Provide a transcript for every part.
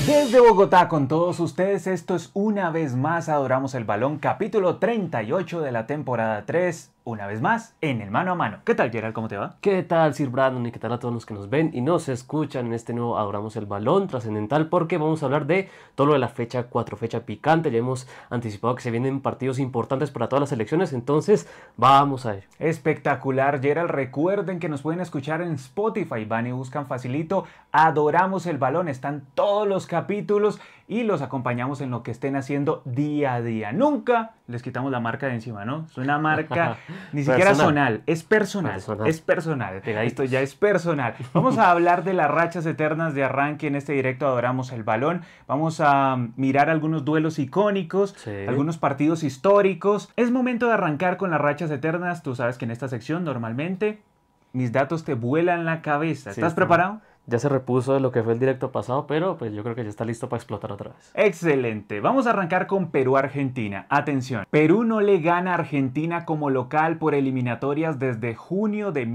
Desde Bogotá con todos ustedes, esto es Una vez más Adoramos el Balón, capítulo 38 de la temporada 3, una vez más en el mano a mano. ¿Qué tal, Gerald? ¿Cómo te va? ¿Qué tal, Sir Brandon? Y qué tal a todos los que nos ven y nos escuchan en este nuevo Adoramos el Balón trascendental, porque vamos a hablar de todo lo de la fecha 4, fecha picante. Ya hemos anticipado que se vienen partidos importantes para todas las selecciones, entonces vamos a ello. Espectacular, Gerald. Recuerden que nos pueden escuchar en Spotify. Van y buscan facilito Adoramos el Balón. Están todos los capítulos y los acompañamos en lo que estén haciendo día a día. Nunca les quitamos la marca de encima, ¿no? Es una marca ni siquiera zonal, es personal. Es personal. Esto ya es personal. Vamos a hablar de las rachas eternas de arranque en este directo Adoramos el Balón. Vamos a mirar algunos duelos icónicos, algunos partidos históricos. Es momento de arrancar con las rachas eternas. Tú sabes que en esta sección normalmente mis datos te vuelan la cabeza. ¿Estás preparado? Ya se repuso de lo que fue el directo pasado, pero pues yo creo que ya está listo para explotar otra vez. Excelente. Vamos a arrancar con Perú-Argentina. Atención. Perú no le gana a Argentina como local por eliminatorias desde junio de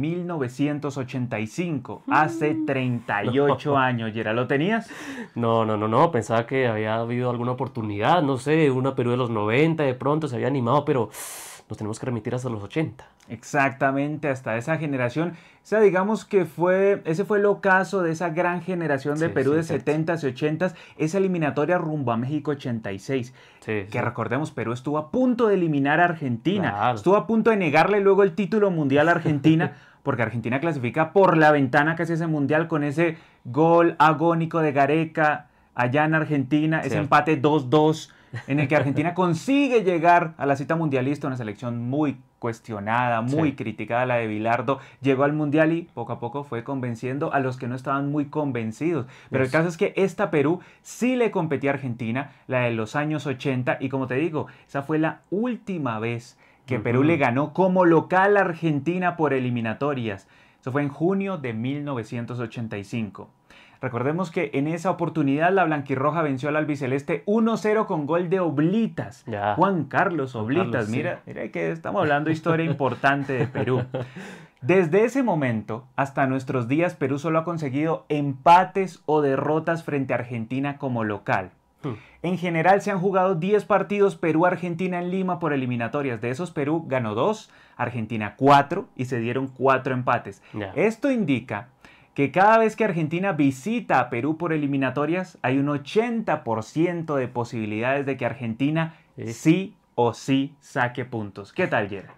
1985. Hace 38 años. ¿Yera, lo tenías? No. Pensaba que había habido alguna oportunidad. No sé, una Perú de los 90 de pronto se había animado, pero nos tenemos que remitir hasta los 80. Exactamente, hasta esa generación. O sea, digamos que ese fue el ocaso de esa gran generación de Perú de 70s y 80s, esa eliminatoria rumbo a México 86. Que recordemos, Perú estuvo a punto de eliminar a Argentina. Claro. Estuvo a punto de negarle luego el título mundial a Argentina, porque Argentina clasifica por la ventana casi ese mundial con ese gol agónico de Gareca allá en Argentina, ese empate 2-2. En el que Argentina consigue llegar a la cita mundialista, una selección muy cuestionada, muy criticada, la de Bilardo, llegó al mundial y poco a poco fue convenciendo a los que no estaban muy convencidos. Pero el caso es que esta Perú sí le competía a Argentina, la de los años 80, y como te digo, esa fue la última vez que Perú le ganó como local a Argentina por eliminatorias. Eso fue en junio de 1985. Recordemos que en esa oportunidad la blanquirroja venció al albiceleste 1-0 con gol de Oblitas. Juan Carlos Oblitas. Mira que estamos hablando de historia importante de Perú. Desde ese momento hasta nuestros días, Perú solo ha conseguido empates o derrotas frente a Argentina como local. En general se han jugado 10 partidos Perú-Argentina en Lima por eliminatorias. De esos, Perú ganó 2, Argentina 4 y se dieron 4 empates. Esto indica que cada vez que Argentina visita a Perú por eliminatorias, hay un 80% de posibilidades de que Argentina sí o sí saque puntos. ¿Qué tal, Gerard?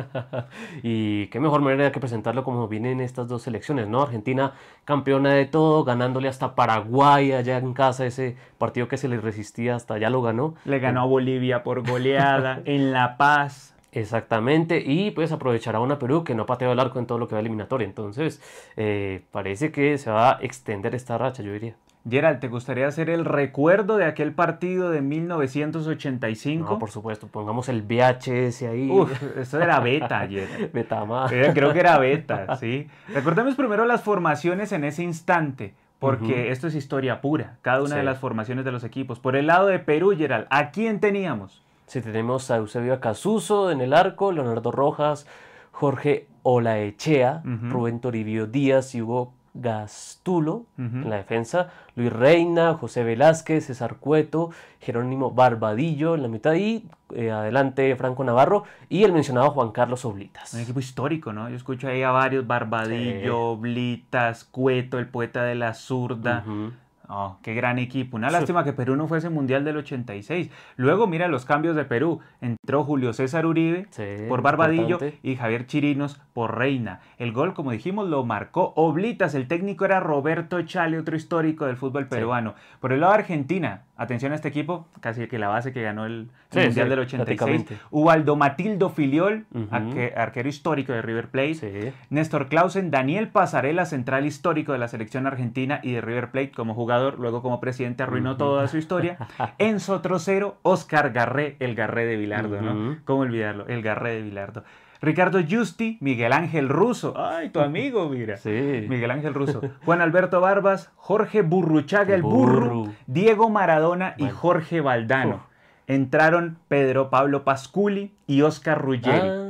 Y qué mejor manera que presentarlo como vienen estas dos selecciones, ¿no? Argentina campeona de todo, ganándole hasta Paraguay allá en casa, ese partido que se le resistía hasta allá lo ganó. Le ganó a Bolivia por goleada, en La Paz. Exactamente, y pues aprovechará una Perú que no ha pateado el arco en todo lo que va eliminatoria. Entonces, parece que se va a extender esta racha, yo diría. Gerald, ¿te gustaría hacer el recuerdo de aquel partido de 1985? No, por supuesto, pongamos el VHS ahí. Eso era beta, Gerald. Betama. Creo que era beta, sí. Recordemos primero las formaciones en ese instante, porque esto es historia pura, cada una de las formaciones de los equipos. Por el lado de Perú, Gerald, ¿a quién teníamos? Sí, tenemos a Eusebio Acasuso en el arco, Leonardo Rojas, Jorge Olaechea, Rubén Toribio Díaz y Hugo Gastulo en la defensa, Luis Reina, José Velázquez, César Cueto, Jerónimo Barbadillo en la mitad y adelante Franco Navarro y el mencionado Juan Carlos Oblitas. Un equipo histórico, ¿no? Yo escucho ahí a varios, Barbadillo, Oblitas, Cueto, el poeta de la zurda. Oh, qué gran equipo. Una lástima que Perú no fuese mundial del 86. Luego, mira los cambios de Perú. Entró Julio César Uribe por Barbadillo y Javier Chirinos por Reina. El gol, como dijimos, lo marcó Oblitas. El técnico era Roberto Chale, otro histórico del fútbol peruano. Por el lado de Argentina, atención a este equipo, casi que la base que ganó el mundial del 86. Ubaldo Matildo Filiol, arquero histórico de River Plate. Néstor Clausen, Daniel Pasarela, central histórico de la selección argentina y de River Plate como jugador. Luego como presidente arruinó toda su historia. Enzo Trocero, Oscar Garré, el Garré de Bilardo, ¿no? ¿Cómo olvidarlo? El Garré de Bilardo. Ricardo Justi, Miguel Ángel Russo. Ay, tu amigo, mira. Miguel Ángel Russo. Juan Alberto Barbas, Jorge Burruchaga, el Burru, Diego Maradona y Jorge Valdano. Entraron Pedro Pablo Pasculi y Oscar Ruggeri.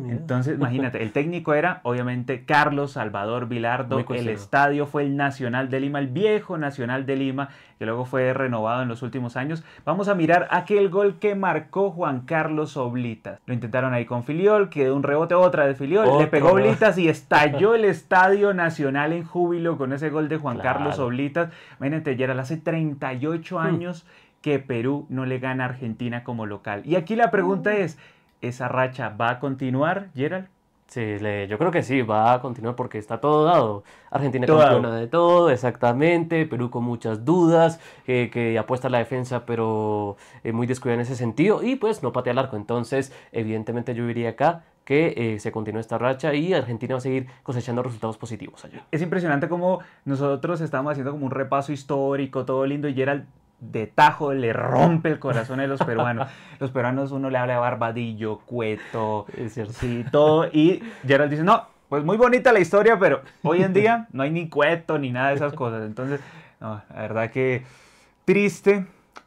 mira. Entonces, imagínate, el técnico era, obviamente, Carlos Salvador Vilardo. El estadio fue el Nacional de Lima, el viejo Nacional de Lima, que luego fue renovado en los últimos años. Vamos a mirar aquel gol que marcó Juan Carlos Oblitas. Lo intentaron ahí con Filiol, quedó un rebote, otra de Filiol, le pegó Oblitas y estalló el Estadio Nacional en júbilo con ese gol de Juan Carlos Oblitas. Imagínate, Gerald, hace 38 años que Perú no le gana a Argentina como local. Y aquí la pregunta es, ¿esa racha va a continuar, Gerald? Sí, yo creo que sí, va a continuar porque está todo dado. Argentina campeona de todo, exactamente. Perú con muchas dudas, que apuesta a la defensa, pero muy descuidada en ese sentido. Y pues no patea el arco. Entonces, evidentemente yo diría acá que se continúe esta racha y Argentina va a seguir cosechando resultados positivos allá. Es impresionante cómo nosotros estamos haciendo como un repaso histórico, todo lindo, y Gerald de tajo le rompe el corazón a los peruanos. Los peruanos uno le habla de Barbadillo, Cueto, sí, todo. Y Gerald dice, no, pues muy bonita la historia, pero hoy en día no hay ni Cueto ni nada de esas cosas. Entonces, no, la verdad que triste.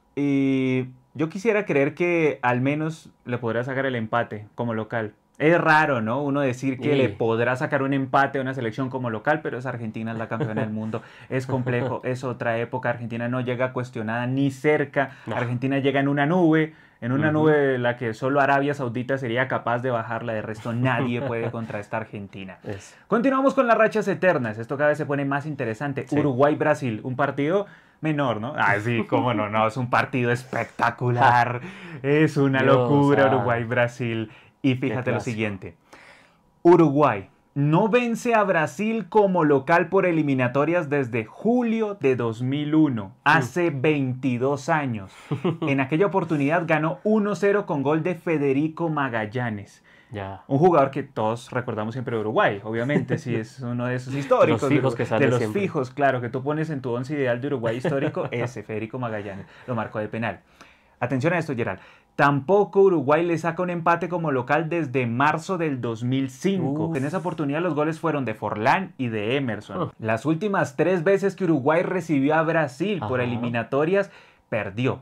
Y yo quisiera creer que al menos le podrá sacar el empate como local. Es raro, ¿no? Uno decir que le podrá sacar un empate a una selección como local, pero es Argentina, es la campeona del mundo. Es complejo, es otra época. Argentina no llega cuestionada ni cerca. No. Argentina llega en una nube de la que solo Arabia Saudita sería capaz de bajarla. De resto, nadie puede contra esta Argentina. Continuamos con las rachas eternas. Esto cada vez se pone más interesante. Sí. Uruguay-Brasil, un partido menor, ¿no? Ah, sí, cómo no, no, es un partido espectacular. Es una locura Uruguay-Brasil. Y fíjate lo siguiente, Uruguay no vence a Brasil como local por eliminatorias desde julio de 2001, hace 22 años. En aquella oportunidad ganó 1-0 con gol de Federico Magallanes. Ya. Un jugador que todos recordamos siempre de Uruguay, obviamente, si es uno de esos históricos. De los fijos que sale de los siempre. Fijos, claro, que tú pones en tu once ideal de Uruguay histórico, ese, Federico Magallanes, lo marcó de penal. Atención a esto, Gerald. Tampoco Uruguay le saca un empate como local desde marzo del 2005. En esa oportunidad los goles fueron de Forlán y de Emerson. Las últimas 3 veces que Uruguay recibió a Brasil por eliminatorias, perdió.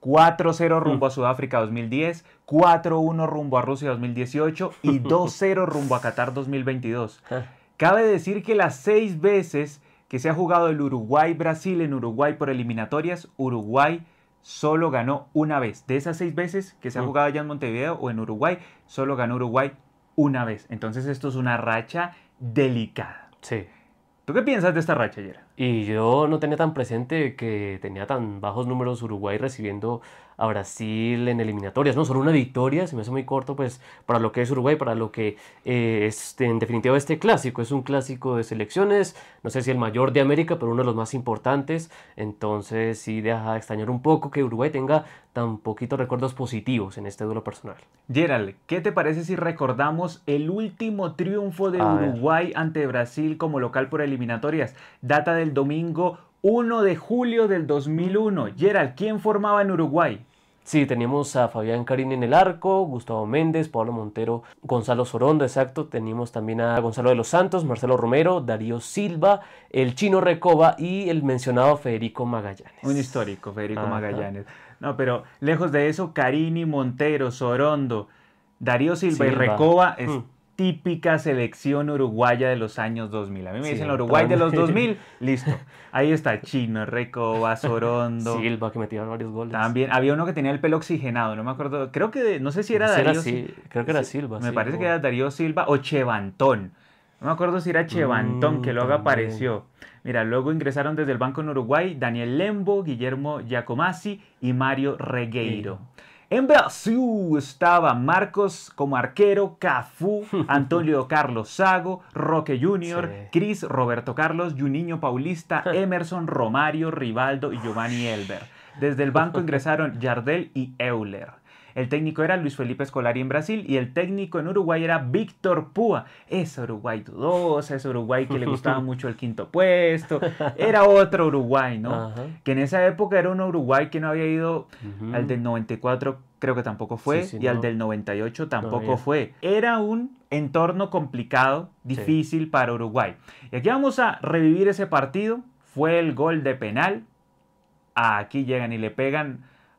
4-0 rumbo a Sudáfrica 2010, 4-1 rumbo a Rusia 2018 y 2-0 rumbo a Qatar 2022. Cabe decir que las 6 veces que se ha jugado el Uruguay-Brasil en Uruguay por eliminatorias, Uruguay solo ganó una vez. De esas 6 veces que se ha jugado allá en Montevideo o en Uruguay, solo ganó Uruguay una vez. Entonces esto es una racha delicada. Sí. ¿Tú qué piensas de esta racha, Yera? Y yo no tenía tan presente que tenía tan bajos números Uruguay recibiendo a Brasil en eliminatorias, ¿no? Solo una victoria, se me hace muy corto, pues, para lo que es Uruguay, para lo que es, en definitiva, este clásico. Es un clásico de selecciones, no sé si el mayor de América, pero uno de los más importantes. Entonces, sí deja de extrañar un poco que Uruguay tenga tan poquitos recuerdos positivos en este duelo personal. Gerald, ¿qué te parece si recordamos el último triunfo de Uruguay ante Brasil como local por eliminatorias? Data del domingo 1 de julio del 2001. Gerald, ¿quién formaba en Uruguay? Sí, teníamos a Fabián Carini en el arco, Gustavo Méndez, Pablo Montero, Gonzalo Sorondo, exacto. Teníamos también a Gonzalo de los Santos, Marcelo Romero, Darío Silva, el Chino Recoba y el mencionado Federico Magallanes. Un histórico, Federico Magallanes. No, pero lejos de eso, Carini, Montero, Sorondo, Darío Silva y Recoba es típica selección uruguaya de los años 2000. A mí me dicen Uruguay de los 2000, listo. Ahí está Chino, Recoba, Sorondo. Silva, que metía varios goles. También había uno que tenía el pelo oxigenado, no me acuerdo. Creo que, no sé si era Darío. Creo que era Silva. Me parece que era Darío Silva o Chevantón. No me acuerdo si era Chevantón, que luego apareció. Mira, luego ingresaron desde el banco en Uruguay Daniel Lembo, Guillermo Giacomazzi y Mario Regueiro. En Brasil estaba Marcos como arquero, Cafú, Antonio Carlos Sago, Roque Jr., Cris, Roberto Carlos, Juninho Paulista, Emerson, Romario, Rivaldo y Giovanni Elber. Desde el banco ingresaron Yardel y Euler. El técnico era Luis Felipe Scolari en Brasil y el técnico en Uruguay era Víctor Púa. Ese Uruguay dudosa, ese Uruguay que le gustaba mucho el quinto puesto. Era otro Uruguay, ¿no? Que en esa época era un Uruguay que no había ido al del 94, creo que tampoco fue, y al del 98 tampoco fue. Era un entorno complicado, difícil para Uruguay. Y aquí vamos a revivir ese partido. Fue el gol de penal. Aquí llegan y le pegan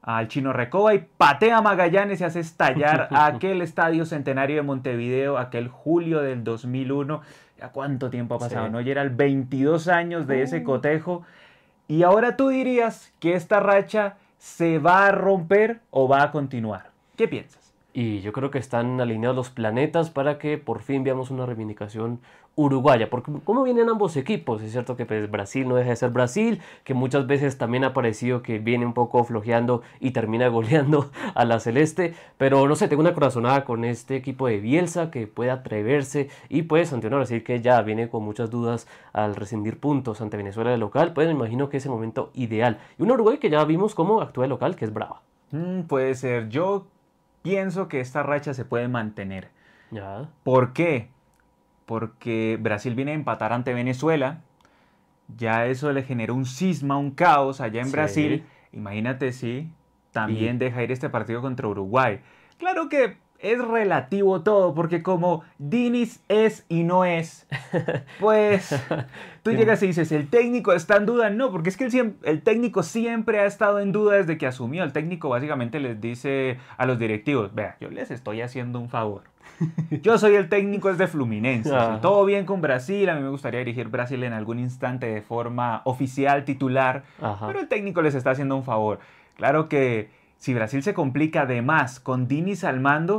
al Chino Recoba y patea a Magallanes y hace estallar aquel Estadio Centenario de Montevideo, aquel julio del 2001. ¿Ya cuánto tiempo ha pasado? Sí. ¿No? Ya eran 22 años de ese cotejo. Y ahora tú dirías que esta racha se va a romper o va a continuar. ¿Qué piensas? Y yo creo que están alineados los planetas para que por fin veamos una reivindicación uruguaya, porque ¿cómo vienen ambos equipos? Es cierto que pues, Brasil no deja de ser Brasil, que muchas veces también ha parecido que viene un poco flojeando y termina goleando a la Celeste, pero no sé, tengo una corazonada con este equipo de Bielsa que puede atreverse y pues ante una Brasil que ya viene con muchas dudas al rescindir puntos ante Venezuela de local, pues me imagino que es el momento ideal. Y un Uruguay que ya vimos cómo actúa de local, que es brava. Puede ser, yo pienso que esta racha se puede mantener. Ya. ¿Por qué? Porque Brasil viene a empatar ante Venezuela, ya eso le generó un cisma, un caos allá en Brasil. Imagínate si también deja ir este partido contra Uruguay. Claro que es relativo todo, porque como Diniz es y no es, pues tú llegas y dices, ¿el técnico está en duda? No, porque es que el técnico siempre ha estado en duda desde que asumió. El técnico básicamente les dice a los directivos, vea, yo les estoy haciendo un favor. Yo soy el técnico de Fluminense. Si todo bien con Brasil, a mí me gustaría dirigir Brasil en algún instante de forma oficial, titular, pero el técnico les está haciendo un favor. Claro que si Brasil se complica de más con Diniz al mando,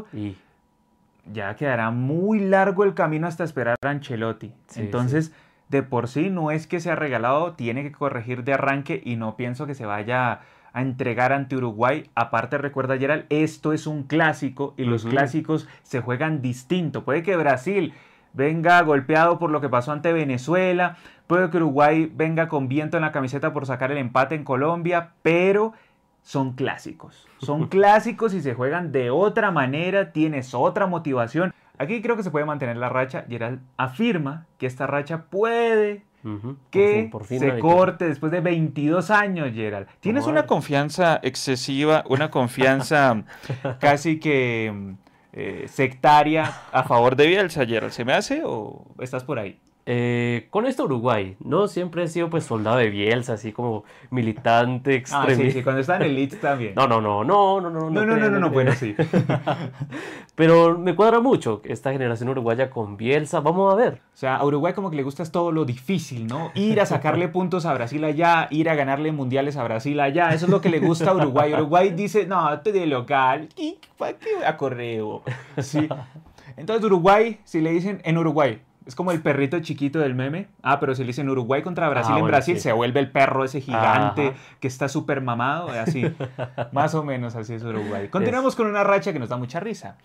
ya quedará muy largo el camino hasta esperar a Ancelotti. Entonces, de por sí no es que sea regalado, tiene que corregir de arranque y no pienso que se vaya a entregar ante Uruguay. Aparte, recuerda, Gerald, esto es un clásico y los clásicos se juegan distinto. Puede que Brasil venga golpeado por lo que pasó ante Venezuela, puede que Uruguay venga con viento en la camiseta por sacar el empate en Colombia, pero son clásicos. Son clásicos y se juegan de otra manera, tienes otra motivación. Aquí creo que se puede mantener la racha. Gerald afirma que esta racha puede que por fin se corte después de 22 años, Gerald. Tienes una confianza excesiva, una confianza casi que sectaria a favor de Bielsa, Gerald. ¿Se me hace o estás por ahí? Con esto Uruguay, ¿no? Siempre he sido pues soldado de Bielsa, así como militante extremista. Sí, cuando está en el Leeds también. No, bueno, sí. Pero me cuadra mucho esta generación uruguaya con Bielsa, vamos a ver. O sea, a Uruguay como que le gusta todo lo difícil, ¿no? Ir a sacarle puntos a Brasil allá, ir a ganarle mundiales a Brasil allá, eso es lo que le gusta a Uruguay. Uruguay dice, no, estoy de local, ¿para qué voy a correo? Sí. Entonces Uruguay, si le dicen en Uruguay, es como el perrito chiquito del meme. Pero si le dicen Uruguay contra Brasil en Brasil, se vuelve el perro ese gigante que está súper mamado. Así, más o menos así es Uruguay. Continuamos con una racha que nos da mucha risa.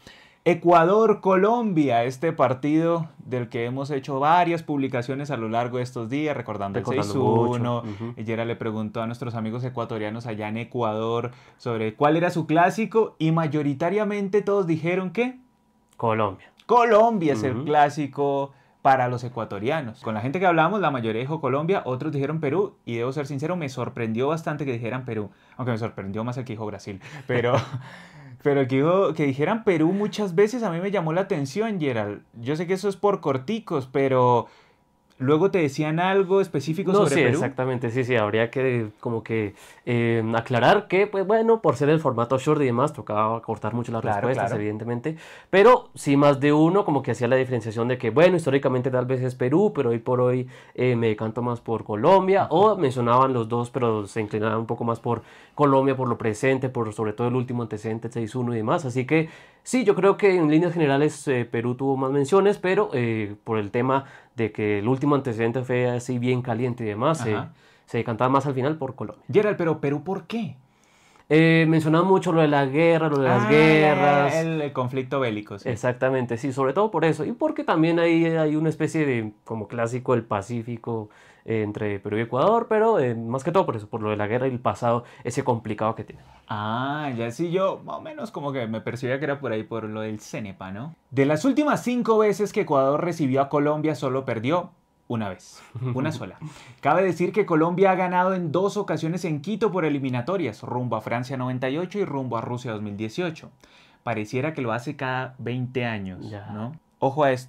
Ecuador-Colombia, este partido del que hemos hecho varias publicaciones a lo largo de estos días, recordando el 6-1. Yera le preguntó a nuestros amigos ecuatorianos allá en Ecuador sobre cuál era su clásico y mayoritariamente todos dijeron que Colombia. Colombia es el clásico para los ecuatorianos. Con la gente que hablamos, la mayoría dijo Colombia, otros dijeron Perú, y debo ser sincero, me sorprendió bastante que dijeran Perú, aunque me sorprendió más el que dijo Brasil, pero el que dijeran Perú muchas veces a mí me llamó la atención, Gerald. Yo sé que eso es por corticos, pero luego te decían algo específico sobre Perú. Exactamente, sí, habría que como que aclarar que, pues bueno, por ser el formato short y demás, tocaba cortar mucho las respuestas, evidentemente, pero sí más de uno como que hacía la diferenciación de que, bueno, históricamente tal vez es Perú, pero hoy por hoy me decanto más por Colombia, o mencionaban los dos, pero se inclinaban un poco más por Colombia, por lo presente, por sobre todo el último antecedente, 6-1 y demás, así que sí, yo creo que en líneas generales Perú tuvo más menciones, pero por el tema de que el último antecedente fue así bien caliente y demás, se decantaba más al final por Colombia. Gerald, pero Perú, ¿por qué? Mencionaba mucho lo de la guerra, lo de las guerras. El conflicto bélico. Sí. Exactamente, sí, sobre todo por eso. Y porque también hay una especie de, como clásico, el Pacífico entre Perú y Ecuador, pero más que todo por eso, por lo de la guerra y el pasado, ese complicado que tiene. Ya sí, yo más o menos como que me percibía que era por ahí, por lo del CENEPA, ¿no? De las últimas 5 veces que Ecuador recibió a Colombia, solo perdió una vez, una sola. Cabe decir que Colombia ha ganado en 2 ocasiones en Quito por eliminatorias, rumbo a Francia 98 y rumbo a Rusia 2018. Pareciera que lo hace cada 20 años, ¿no? Ojo a esto.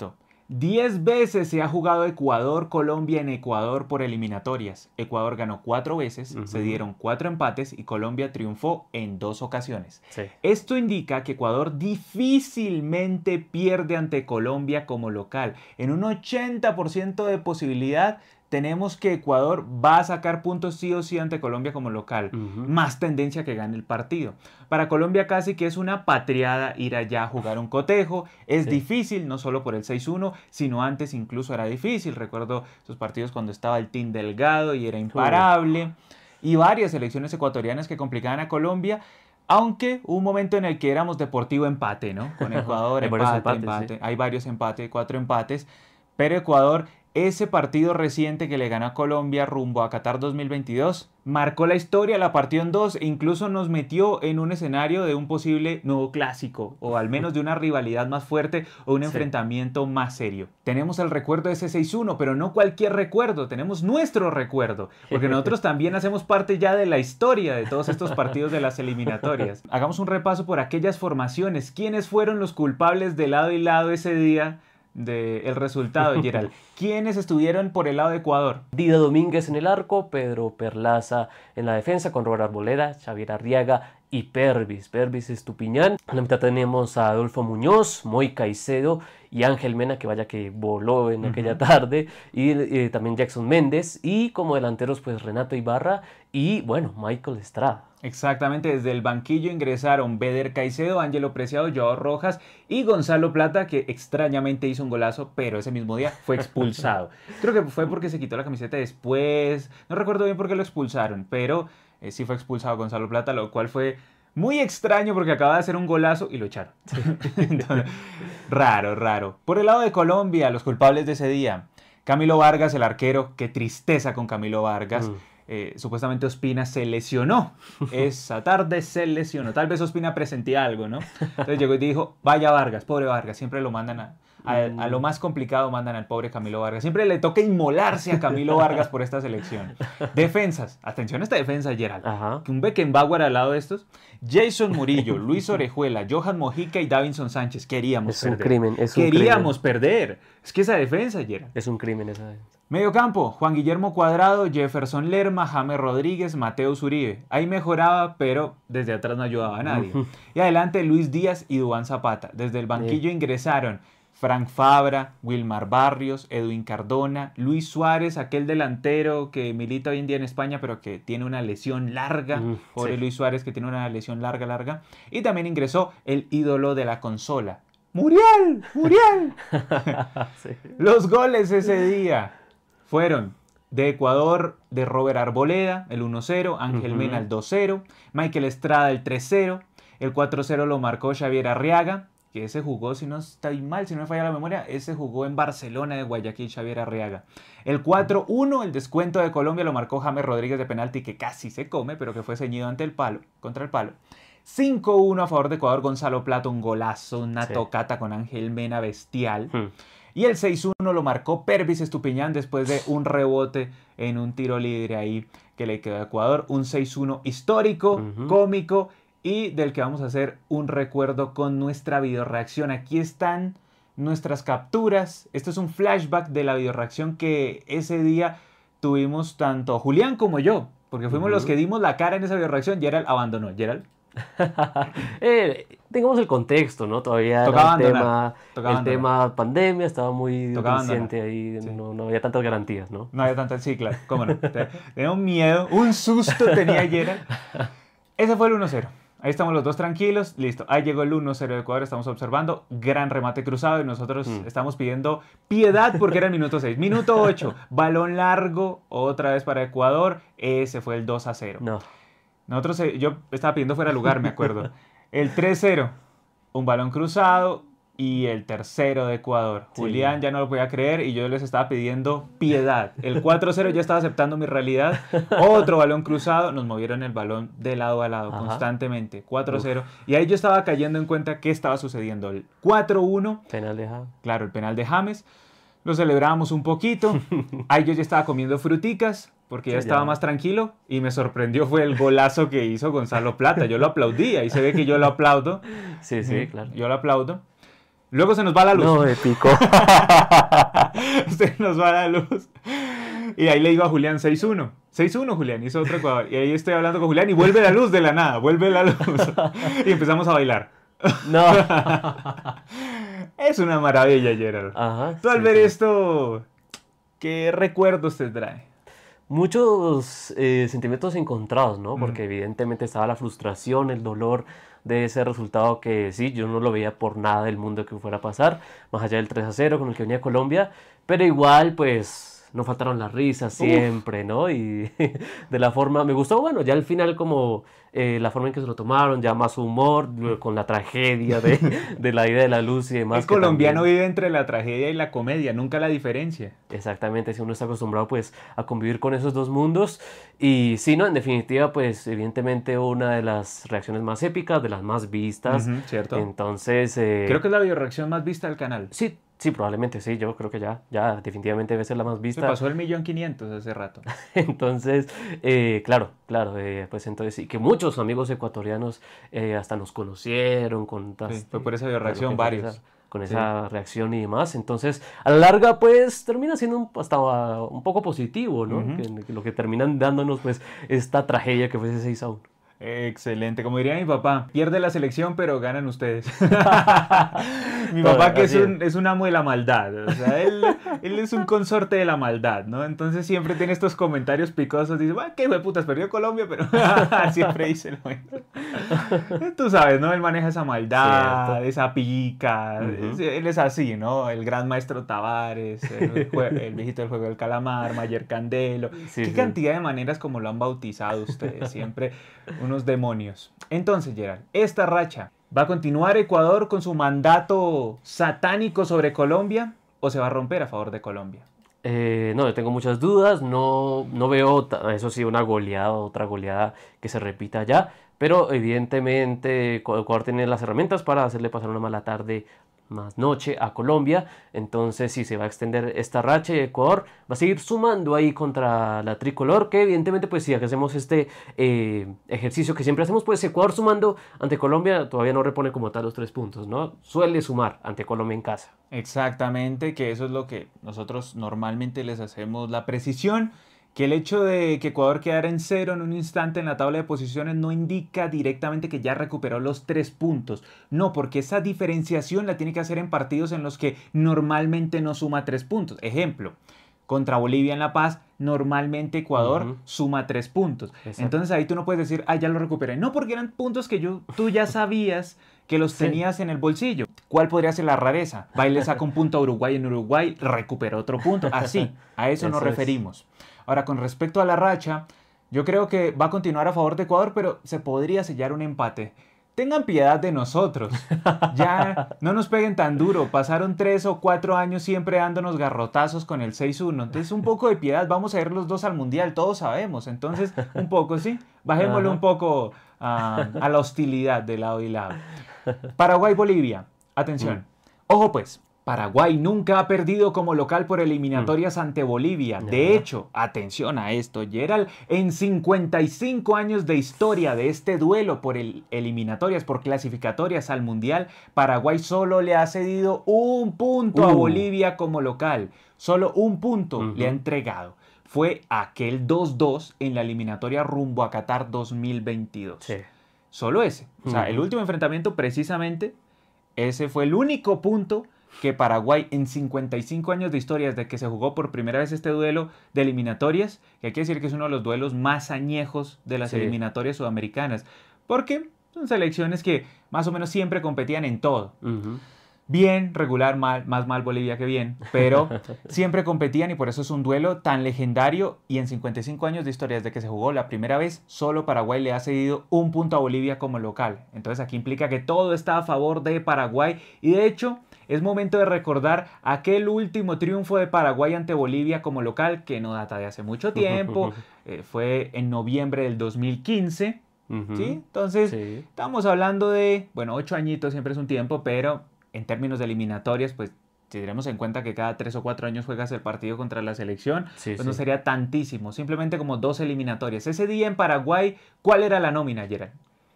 10 veces se ha jugado Ecuador-Colombia en Ecuador por eliminatorias. Ecuador ganó 4 veces, se dieron 4 empates y Colombia triunfó en 2 ocasiones. Sí. Esto indica que Ecuador difícilmente pierde ante Colombia como local. En un 80% de posibilidad tenemos que Ecuador va a sacar puntos sí o sí ante Colombia como local. Más tendencia que gane el partido. Para Colombia casi que es una patriada ir allá a jugar un cotejo. Es difícil, no solo por el 6-1, sino antes incluso era difícil. Recuerdo esos partidos cuando estaba el Team Delgado y era imparable. Y varias selecciones ecuatorianas que complicaban a Colombia. Aunque hubo un momento en el que éramos deportivo empate, ¿no? Con Ecuador, empate. Sí. Hay varios empates, 4 empates. Pero Ecuador, ese partido reciente que le ganó a Colombia rumbo a Qatar 2022, marcó la historia, la partió en 2 e incluso nos metió en un escenario de un posible nuevo clásico, o al menos de una rivalidad más fuerte o un enfrentamiento más serio. Tenemos el recuerdo de ese 6-1, pero no cualquier recuerdo, tenemos nuestro recuerdo, porque nosotros también hacemos parte ya de la historia de todos estos partidos de las eliminatorias. Hagamos un repaso por aquellas formaciones, quiénes fueron los culpables de lado y lado ese día del resultado, Gerald. ¿Quiénes estuvieron por el lado de Ecuador? Dida Domínguez en el arco, Pedro Perlaza en la defensa con Robert Arboleda, Xavier Arriaga y Pervis Estupiñán. En la mitad tenemos a Adolfo Muñoz, Moy Caicedo y Ángel Mena, que vaya que voló en aquella tarde, y también Jackson Méndez, y como delanteros pues Renato Ibarra y bueno, Michael Estrada. Exactamente, desde el banquillo ingresaron Beder Caicedo, Ángelo Preciado, Joao Rojas y Gonzalo Plata, que extrañamente hizo un golazo, pero ese mismo día fue expulsado. Creo que fue porque se quitó la camiseta después, no recuerdo bien por qué lo expulsaron, pero sí fue expulsado Gonzalo Plata, lo cual fue muy extraño porque acaba de hacer un golazo y lo echaron. Entonces, raro. Por el lado de Colombia, los culpables de ese día, Camilo Vargas, el arquero, qué tristeza con Camilo Vargas. Supuestamente Ospina se lesionó, esa tarde se lesionó, tal vez Ospina presentía algo, ¿no? Entonces llegó y dijo, vaya Vargas, pobre Vargas, siempre lo mandan a lo más complicado, mandan al pobre Camilo Vargas, siempre le toca inmolarse a Camilo Vargas por esta selección. Defensas, atención a esta defensa, Gerald, un Beckenbauer al lado de estos, Jason Murillo, Luis Orejuela, Johan Mojica y Davinson Sánchez, queríamos perder, es que esa defensa, Gerald. Es un crimen esa defensa. Mediocampo, Juan Guillermo Cuadrado, Jefferson Lerma, James Rodríguez, Mateus Uribe. Ahí mejoraba, pero desde atrás no ayudaba a nadie. Y adelante Luis Díaz y Duván Zapata. Desde el banquillo ingresaron Frank Fabra, Wilmar Barrios, Edwin Cardona, Luis Suárez, aquel delantero que milita hoy en día en España, pero que tiene una lesión larga. Pobre Luis Suárez, que tiene una lesión larga. Y también ingresó el ídolo de la consola, ¡Muriel! Los goles ese día fueron de Ecuador, de Robert Arboleda, el 1-0, Ángel Mena, el 2-0, Michael Estrada, el 3-0, el 4-0 lo marcó Xavier Arriaga, que ese jugó, si no estoy mal, si no me falla la memoria, ese jugó en Barcelona de Guayaquil, Xavier Arriaga. El 4-1, el descuento de Colombia, lo marcó James Rodríguez de penalti, que casi se come, pero que fue ceñido contra el palo. 5-1 a favor de Ecuador, Gonzalo Plata, un golazo, una tocata con Ángel Mena bestial. Y el 6-1 lo marcó Pervis Estupiñán después de un rebote en un tiro libre ahí que le quedó a Ecuador. Un 6-1 histórico, cómico y del que vamos a hacer un recuerdo con nuestra videoreacción. Aquí están nuestras capturas. Esto es un flashback de la videoreacción que ese día tuvimos tanto Julián como yo, porque fuimos los que dimos la cara en esa videoreacción. Gerald abandonó. Gerald. Tengamos el contexto, ¿no? Todavía el tema pandemia estaba muy reciente ahí, no había tantas garantías, ¿no? No había tantas, sí, claro, cómo no. Tenía un miedo, un susto tenía Gerald. Ese fue el 1-0. Ahí estamos los dos tranquilos, listo. Ahí llegó el 1-0 de Ecuador, estamos observando, gran remate cruzado y nosotros estamos pidiendo piedad porque era el minuto 6. Minuto 8, balón largo, otra vez para Ecuador, ese fue el 2-0. No. Nosotros, yo estaba pidiendo fuera de lugar, me acuerdo. El 3-0, un balón cruzado y el tercero de Ecuador. Sí. Julián ya no lo podía creer y yo les estaba pidiendo piedad. El 4-0 ya estaba aceptando mi realidad. Otro balón cruzado, nos movieron el balón de lado a lado constantemente. 4-0. Y ahí yo estaba cayendo en cuenta qué estaba sucediendo. El 4-1. Penal de James. Claro, el penal de James. Lo celebramos un poquito. Ahí yo ya estaba comiendo fruticas porque ya estaba más tranquilo y me sorprendió fue el golazo que hizo Gonzalo Plata. Yo lo aplaudí, ahí se ve que yo lo aplaudo. Sí, claro. Yo lo aplaudo. Luego se nos va la luz. No, épico. Se nos va la luz. Y ahí le digo a Julián 6-1. 6-1, Julián, hizo otro Ecuador. Y ahí estoy hablando con Julián y vuelve la luz de la nada, vuelve la luz. Y empezamos a bailar. No. Es una maravilla, Gerald. Ajá, Tú al sí, ver sí. esto, ¿qué recuerdos te trae? Muchos sentimientos encontrados, ¿no? Porque evidentemente estaba la frustración, el dolor de ese resultado que sí, yo no lo veía por nada del mundo que fuera a pasar, más allá del 3-0 con el que venía Colombia, pero igual pues no faltaron las risas siempre, ¿no? Y de la forma, me gustó, bueno, ya al final como la forma en que se lo tomaron, ya más humor, con la tragedia de la ida de la luz y demás. El colombiano vive entre la tragedia y la comedia, nunca la diferencia. Exactamente, si uno está acostumbrado pues a convivir con esos dos mundos y sí, ¿no? En definitiva pues evidentemente una de las reacciones más épicas, de las más vistas. Cierto. Entonces... creo que es la videoreacción más vista del canal. Sí, sí, probablemente sí, yo creo que ya definitivamente debe ser la más Se vista. pasó el 1.500.000 hace rato. Entonces, claro, pues entonces sí, que muchos amigos ecuatorianos hasta nos conocieron con... Sí, fue por esa videoreacción varios. Con esa reacción y demás. Entonces, a la larga, pues, termina siendo hasta un poco positivo, ¿no? Que lo que terminan dándonos, pues, esta tragedia que fue ese 6-1. Excelente, como diría mi papá, pierde la selección pero ganan ustedes. Mi papá que es un amo de la maldad, o sea, él es un consorte de la maldad, ¿no? Entonces siempre tiene estos comentarios picosos, dice, bueno, qué putas, perdió Colombia, pero siempre dice lo mismo. Tú sabes, ¿no? Él maneja esa maldad, cierto, esa pica, él es así, ¿no? El gran maestro Tavares, el viejito del juego del calamar, Mayer Candelo, qué cantidad de maneras como lo han bautizado ustedes, siempre unos demonios. Entonces, Gerald, esta racha, ¿va a continuar Ecuador con su mandato satánico sobre Colombia o se va a romper a favor de Colombia? No, yo tengo muchas dudas, no veo, eso sí, otra goleada que se repita allá, pero evidentemente Ecuador tiene las herramientas para hacerle pasar una mala tarde más noche a Colombia, entonces sí, se va a extender esta racha y Ecuador va a seguir sumando ahí contra la tricolor, que evidentemente pues si hacemos este ejercicio que siempre hacemos, pues Ecuador sumando ante Colombia todavía no repone como tal los 3 puntos, ¿no? Suele sumar ante Colombia en casa. Exactamente, que eso es lo que nosotros normalmente les hacemos la precisión, que el hecho de que Ecuador quedara en 0 en un instante en la tabla de posiciones no indica directamente que ya recuperó los 3 puntos. No, porque esa diferenciación la tiene que hacer en partidos en los que normalmente no suma 3 puntos. Ejemplo, contra Bolivia en La Paz, normalmente Ecuador suma 3 puntos. Exacto. Entonces ahí tú no puedes decir, ya lo recuperé. No, porque eran puntos que tú ya sabías que los tenías en el bolsillo. ¿Cuál podría ser la rareza? Va y le saca un punto a Uruguay en Uruguay, recupera otro punto. Así, a eso nos referimos. Ahora, con respecto a la racha, yo creo que va a continuar a favor de Ecuador, pero se podría sellar un empate. Tengan piedad de nosotros. Ya no nos peguen tan duro. Pasaron 3 o 4 años siempre dándonos garrotazos con el 6-1. Entonces, un poco de piedad. Vamos a ir los dos al Mundial, todos sabemos. Entonces, un poco, ¿sí? Bajémosle un poco a la hostilidad de lado y lado. Paraguay-Bolivia. Atención. Ojo pues. Paraguay nunca ha perdido como local por eliminatorias ante Bolivia. De hecho, atención a esto, Gerald, en 55 años de historia de este duelo por eliminatorias, por clasificatorias al Mundial, Paraguay solo le ha cedido un punto a Bolivia como local. Solo un punto le ha entregado. Fue aquel 2-2 en la eliminatoria rumbo a Qatar 2022. Sí. Solo ese. O sea, el último enfrentamiento precisamente, ese fue el único punto que Paraguay en 55 años de historia desde que se jugó por primera vez este duelo de eliminatorias, que hay que decir que es uno de los duelos más añejos de las eliminatorias sudamericanas, porque son selecciones que más o menos siempre competían en todo. Bien, regular, mal, más mal Bolivia que bien, pero siempre competían y por eso es un duelo tan legendario y en 55 años de historia desde que se jugó la primera vez, solo Paraguay le ha cedido un punto a Bolivia como local. Entonces aquí implica que todo está a favor de Paraguay y de hecho es momento de recordar aquel último triunfo de Paraguay ante Bolivia como local que no data de hace mucho tiempo, fue en noviembre del 2015, ¿sí? Entonces estamos hablando de, bueno, 8 añitos siempre es un tiempo, pero en términos de eliminatorias, pues si tenemos en cuenta que cada 3 o 4 años juegas el partido contra la selección, pues no sería tantísimo, simplemente como 2 eliminatorias. Ese día en Paraguay, ¿cuál era la nómina, Gerald?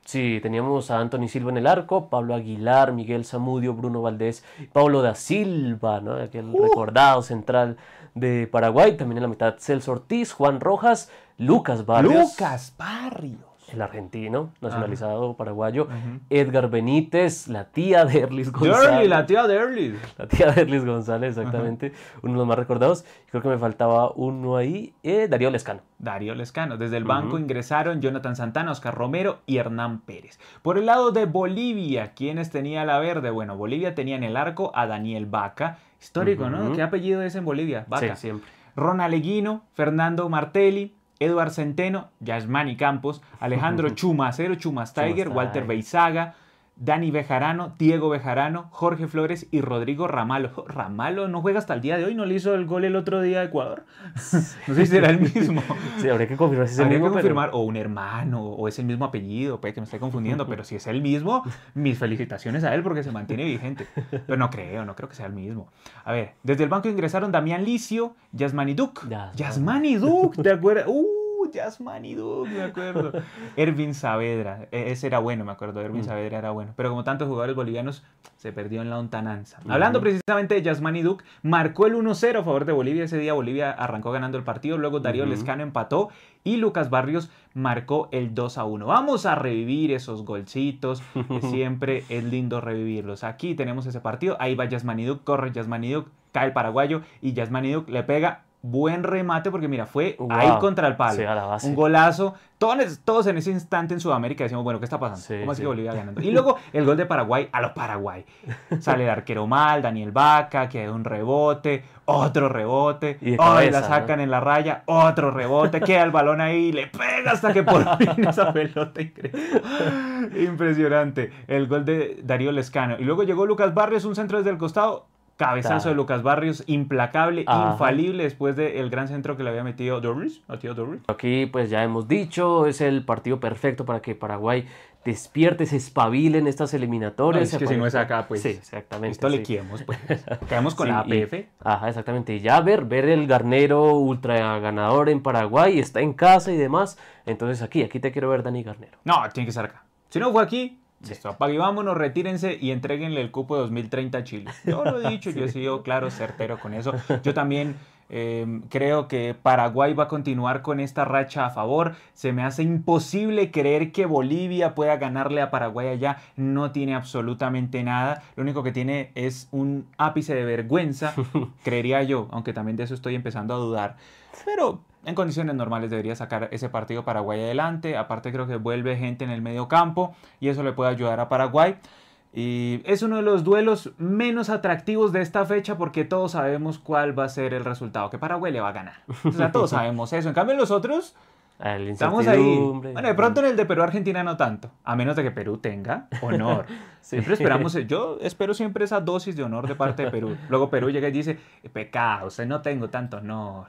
Sí, teníamos a Anthony Silva en el arco, Pablo Aguilar, Miguel Zamudio, Bruno Valdés, Paulo da Silva, ¿no? Aquel recordado central de Paraguay. También en la mitad Celso Ortiz, Juan Rojas, Lucas Barrios. Lucas Barrios. El argentino, nacionalizado paraguayo. Edgar Benítez, la tía de Erlis González. Derlis, la tía de Erlis. La tía de Erlis González, exactamente. Uno de los más recordados. Creo que me faltaba uno ahí. Darío Lescano. Darío Lescano. Desde el banco ingresaron Jonathan Santana, Oscar Romero y Hernán Pérez. Por el lado de Bolivia, ¿quiénes tenía la verde? Bueno, Bolivia tenía en el arco a Daniel Vaca. Histórico, ¿no? ¿Qué apellido es en Bolivia? Vaca. Sí, siempre. Ronald Eguino, Fernando Martelli, Eduard Centeno, Yasmani Campos, Alejandro Chumacero, Chumas Tiger, Walter Beizaga, Dani Bejarano, Diego Bejarano, Jorge Flores y Rodrigo Ramalo. Ramalo no juega hasta el día de hoy, ¿no le hizo el gol el otro día a Ecuador? No sé si será el mismo. Sí, habría que confirmar si es el Habría mismo. que confirmar, o un hermano, o es el mismo apellido, puede que me esté confundiendo, pero si es el mismo, mis felicitaciones a él porque se mantiene vigente. Pero no creo que sea el mismo. A ver, desde el banco ingresaron Damián Licio, Yasmani Duc. Yasmani Duc, ¿te acuerdas? Yasmani Duc, me acuerdo. Ervin Saavedra, ese era bueno, me acuerdo. Ervin Saavedra era bueno. Pero como tantos jugadores bolivianos, se perdió en la lontananza. Hablando precisamente de Yasmani Duc, marcó el 1-0 a favor de Bolivia. Ese día Bolivia arrancó ganando el partido. Luego Darío Lescano empató y Lucas Barrios marcó el 2-1. Vamos a revivir esos golcitos, que siempre es lindo revivirlos. Aquí tenemos ese partido. Ahí va Yasmani Duc, corre Yasmani Duc, cae el paraguayo y Yasmani Duc le pega. Buen remate porque mira, fue ahí contra el palo. Sí, a la base. Un golazo. Todos en ese instante en Sudamérica decimos, bueno, ¿qué está pasando? Sí, ¿Cómo así que Bolivia ganando? Y luego el gol de Paraguay a los Paraguay. Sale el arquero mal, Daniel Vaca, que da un rebote, otro rebote. Y de cabeza, la sacan en la raya, otro rebote, queda el balón ahí, le pega hasta que por fin esa pelota increíble. Impresionante. El gol de Darío Lescano. Y luego llegó Lucas Barrios, un centro desde el costado. Cabezazo de Lucas Barrios, implacable, infalible después del gran centro que le había metido Dorris. Aquí pues ya hemos dicho, es el partido perfecto para que Paraguay despierte, se espabile en estas eliminatorias. No, es que si no es acá, pues. Sí, exactamente. Esto le liquidemos, pues. Caemos con la APF. Exactamente. Y ya ver el Garnero ultra ganador en Paraguay, está en casa y demás. Entonces aquí te quiero ver, Dani Garnero. No, tiene que estar acá. Si no fue aquí, listo, apague y vámonos, retírense y entréguenle el cupo de 2030 a Chile. Yo lo he dicho, yo he sido claro, certero con eso. Yo también creo que Paraguay va a continuar con esta racha a favor. Se me hace imposible creer que Bolivia pueda ganarle a Paraguay allá. No tiene absolutamente nada. Lo único que tiene es un ápice de vergüenza, creería yo, aunque también de eso estoy empezando a dudar. Pero en condiciones normales debería sacar ese partido Paraguay adelante. Aparte creo que vuelve gente en el medio campo y eso le puede ayudar a Paraguay. Y es uno de los duelos menos atractivos de esta fecha porque todos sabemos cuál va a ser el resultado, que Paraguay le va a ganar. O sea, todos sabemos eso. En cambio los otros estamos ahí. Bueno, de pronto en el de Perú-Argentina no tanto, a menos de que Perú tenga honor. Siempre esperamos, yo espero siempre esa dosis de honor de parte de Perú. Luego Perú llega y dice, pecado, no tengo tanto honor.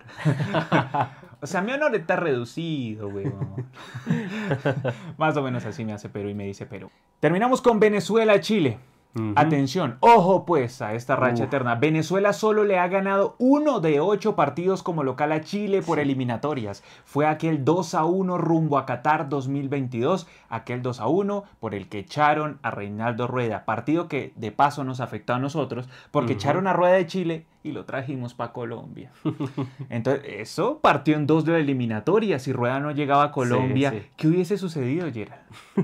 O sea, mi honor está reducido, weón. Más o menos así me hace Perú y me dice Perú. Terminamos con Venezuela-Chile. Atención, ojo pues a esta racha eterna. Venezuela solo le ha ganado 1 de 8 partidos como local a Chile por eliminatorias. Fue aquel 2-1 rumbo a Qatar 2022, aquel 2-1 por el que echaron a Reinaldo Rueda. Partido que de paso nos afectó a nosotros porque echaron a Rueda de Chile y lo trajimos para Colombia. Entonces, eso partió en 2 de la eliminatoria. Si Rueda no llegaba a Colombia, ¿qué hubiese sucedido, Gerald?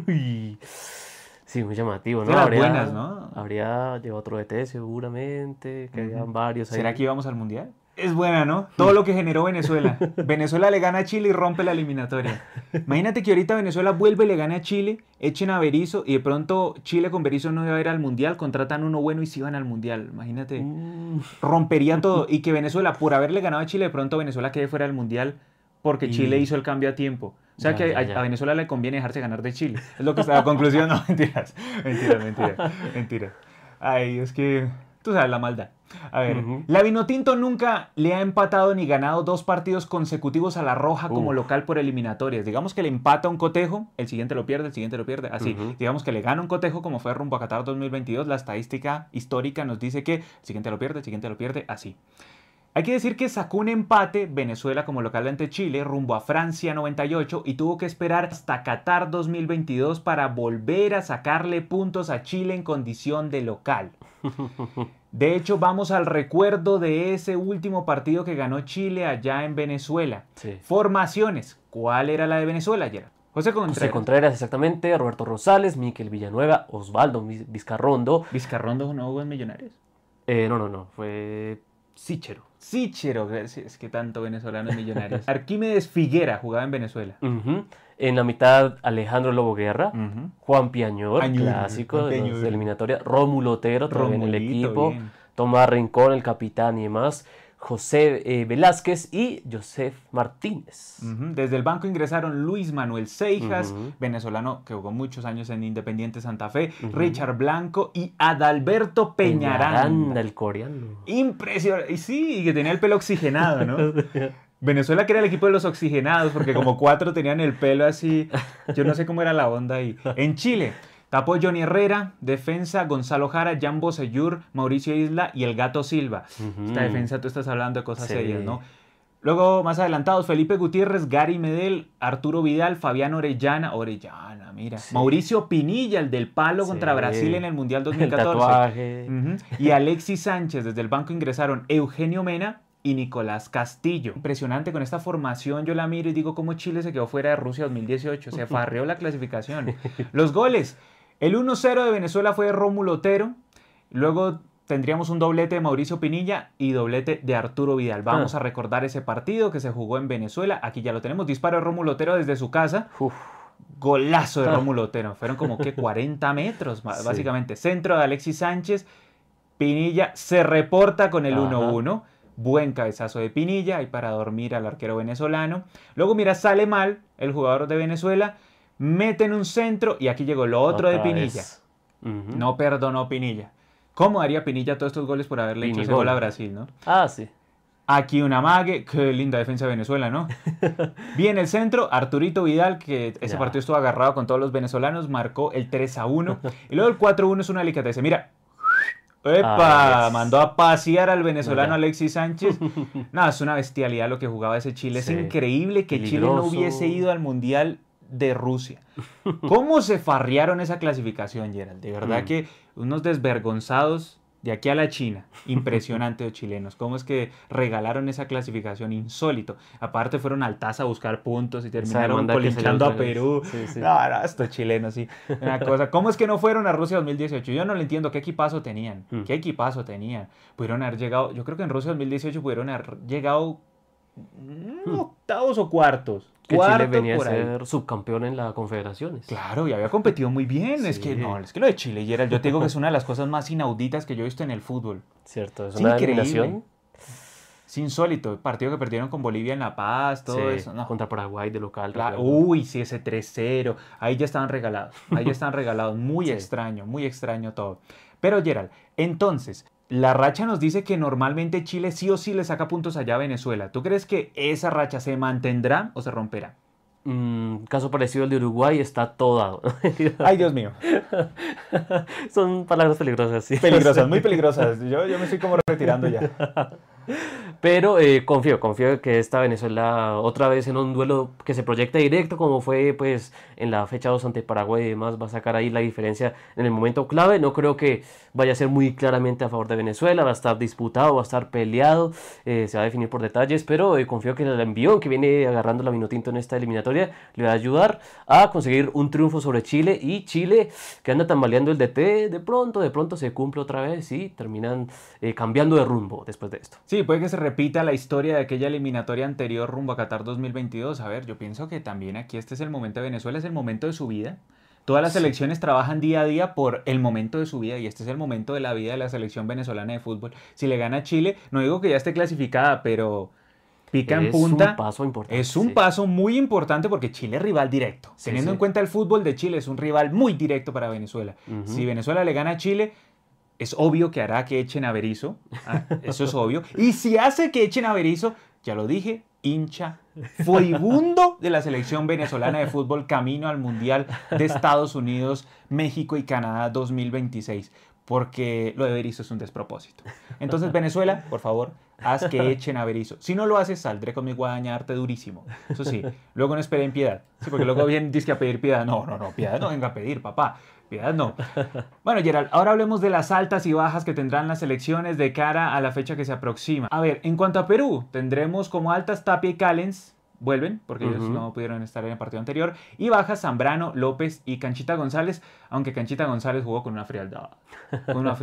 Sí, muy llamativo, ¿no? De las buenas, ¿no? Habría llevado otro DT seguramente, que habían varios ahí. ¿Será que íbamos al Mundial? Es buena, ¿no? Todo lo que generó Venezuela. Venezuela le gana a Chile y rompe la eliminatoria. Imagínate que ahorita Venezuela vuelve y le gane a Chile, echen a Berizzo y de pronto Chile con Berizzo no iba a ir al Mundial, contratan uno bueno y se iban al Mundial. Imagínate. Rompería todo. Y que Venezuela, por haberle ganado a Chile, de pronto Venezuela quede fuera del Mundial porque Chile hizo el cambio a tiempo. O sea que a Venezuela le conviene dejarse ganar de Chile. Es lo que está la conclusión. No, mentiras. Mentiras. Ay, es que tú sabes la maldad. A ver, la Vinotinto nunca le ha empatado ni ganado 2 partidos consecutivos a la Roja como local por eliminatorias. Digamos que le empata un cotejo, el siguiente lo pierde, así. Digamos que le gana un cotejo como fue rumbo a Qatar 2022. La estadística histórica nos dice que el siguiente lo pierde, así. Hay que decir que sacó un empate Venezuela como local ante Chile rumbo a Francia 98 y tuvo que esperar hasta Qatar 2022 para volver a sacarle puntos a Chile en condición de local. De hecho, vamos al recuerdo de ese último partido que ganó Chile allá en Venezuela. Sí. Formaciones. ¿Cuál era la de Venezuela, Gerard? José Contreras, exactamente. Roberto Rosales, Miquel Villanueva, Osvaldo Vizcarrondo. ¿Vizcarrondo no jugó en Millonarios? No. Fue Sichero. Es que tanto venezolanos millonarios. Arquímedes Figuera jugaba en Venezuela. En la mitad, Alejandro Lobo Guerra, Juan Piañor, clásico de la eliminatoria, Rómulo Otero, todavía en el equipo, bien. Tomás Rincón, el capitán y demás, José Velázquez y Joseph Martínez. Desde el banco ingresaron Luis Manuel Seijas, venezolano que jugó muchos años en Independiente Santa Fe, Richard Blanco y Adalberto Peñaranda, el coreano. Impresionante. Y sí, que tenía el pelo oxigenado, ¿no? Venezuela que era el equipo de los oxigenados, porque como 4 tenían el pelo así. Yo no sé cómo era la onda ahí. En Chile, tapó Johnny Herrera, defensa Gonzalo Jara, Jan Bosellur, Mauricio Isla y el Gato Silva. Esta defensa, tú estás hablando de cosas serias, ¿no? Luego, más adelantados, Felipe Gutiérrez, Gary Medel, Arturo Vidal, Fabián Orellana, mira. Sí. Mauricio Pinilla, el del palo contra Brasil en el Mundial 2014. El tatuaje. Y Alexis Sánchez, desde el banco ingresaron Eugenio Mena y Nicolás Castillo. Impresionante, con esta formación yo la miro y digo cómo Chile se quedó fuera de Rusia 2018, se farreó la clasificación. Los goles, el 1-0 de Venezuela fue de Rómulo Otero, luego tendríamos un doblete de Mauricio Pinilla y doblete de Arturo Vidal. Vamos a recordar ese partido que se jugó en Venezuela, aquí ya lo tenemos, disparo de Rómulo Otero desde su casa. Golazo de Rómulo Otero, fueron como que 40 metros básicamente, centro de Alexis Sánchez, Pinilla se reporta con el 1-1. Buen cabezazo de Pinilla, ahí para dormir al arquero venezolano. Luego, mira, sale mal el jugador de Venezuela, mete en un centro y aquí llegó lo otro de Pinilla. No perdonó Pinilla. ¿Cómo haría Pinilla todos estos goles por haberle hecho ese gol a Brasil, no? Sí. Aquí un amague, qué linda defensa de Venezuela, ¿no? Bien el centro, Arturito Vidal, que ese partido estuvo agarrado con todos los venezolanos, marcó el 3-1. Y luego el 4-1 es una delicadeza. Mira, ¡epa! Mandó a pasear al venezolano Alexis Sánchez. No, es una bestialidad lo que jugaba ese Chile. Es increíble que Chile no hubiese ido al Mundial de Rusia. ¿Cómo se farrearon esa clasificación, Gerald? De verdad que unos desvergonzados de aquí a la China. Impresionante los chilenos. ¿Cómo es que regalaron esa clasificación? Insólito. Aparte fueron al TAS a buscar puntos y terminaron colinchando a Perú. Sí. No, estos chilenos, sí. Una cosa. ¿Cómo es que no fueron a Rusia 2018? Yo no lo entiendo. ¿Qué equipazo tenían? ¿Qué equipazo tenían? Pudieron haber llegado... Yo creo que en Rusia 2018 pudieron haber llegado octavos o cuartos. Que Chile venía a ser subcampeón en la Confederaciones. Claro, y había competido muy bien. Sí. Es que lo de Chile, Gerald, yo te digo que es una de las cosas más inauditas que yo he visto en el fútbol. Cierto, es una eliminación. Es insólito. El partido que perdieron con Bolivia en La Paz, todo eso. No. Contra Paraguay de local. Uy, sí, ese 3-0. Ahí ya estaban regalados. Muy extraño todo. Pero, Gerald, entonces... La racha nos dice que normalmente Chile sí o sí le saca puntos allá a Venezuela. ¿Tú crees que esa racha se mantendrá o se romperá? Caso parecido al de Uruguay, está todo dado. Ay, Dios mío. Son palabras peligrosas, sí. Peligrosas, muy peligrosas. Yo me estoy como retirando ya. Pero confío que esta Venezuela otra vez en un duelo que se proyecta directo como fue pues en la fecha 2 ante Paraguay y demás, va a sacar ahí la diferencia en el momento clave. No creo que vaya a ser muy claramente a favor de Venezuela, va a estar disputado, va a estar peleado, se va a definir por detalles, pero confío que el envión que viene agarrando la Vinotinto en esta eliminatoria le va a ayudar a conseguir un triunfo sobre Chile, y Chile que anda tambaleando el DT, de pronto se cumple otra vez y terminan cambiando de rumbo después de esto. Sí, puede que se repita la historia de aquella eliminatoria anterior rumbo a Qatar 2022. A ver, yo pienso que también aquí este es el momento de Venezuela, es el momento de su vida. Todas las selecciones trabajan día a día por el momento de su vida, y este es el momento de la vida de la selección venezolana de fútbol. Si le gana a Chile, no digo que ya esté clasificada, pero pica en punta. Es un paso importante. Es un paso muy importante porque Chile es rival directo. Teniendo en cuenta el fútbol de Chile, es un rival muy directo para Venezuela. Si Venezuela le gana a Chile, es obvio que hará que echen a Berizzo. Eso es obvio. Y si hace que echen a Berizzo, ya lo dije, hincha furibundo de la selección venezolana de fútbol camino al Mundial de Estados Unidos, México y Canadá 2026. Porque lo de Berizzo es un despropósito. Entonces, Venezuela, por favor, haz que echen a Berizzo. Si no lo haces, saldré conmigo a dañarte durísimo. Eso sí, luego no esperen piedad. Sí, porque luego vienen dice a pedir piedad. No, piedad no venga a pedir, papá. Piedad no. Bueno, Gerald, ahora hablemos de las altas y bajas que tendrán las elecciones de cara a la fecha que se aproxima. A ver, en cuanto a Perú, tendremos como altas Tapia y Callens. Vuelven, porque ellos no pudieron estar en el partido anterior. Y bajas Zambrano, López y Canchita González, aunque Canchita González jugó con una frialdad. Una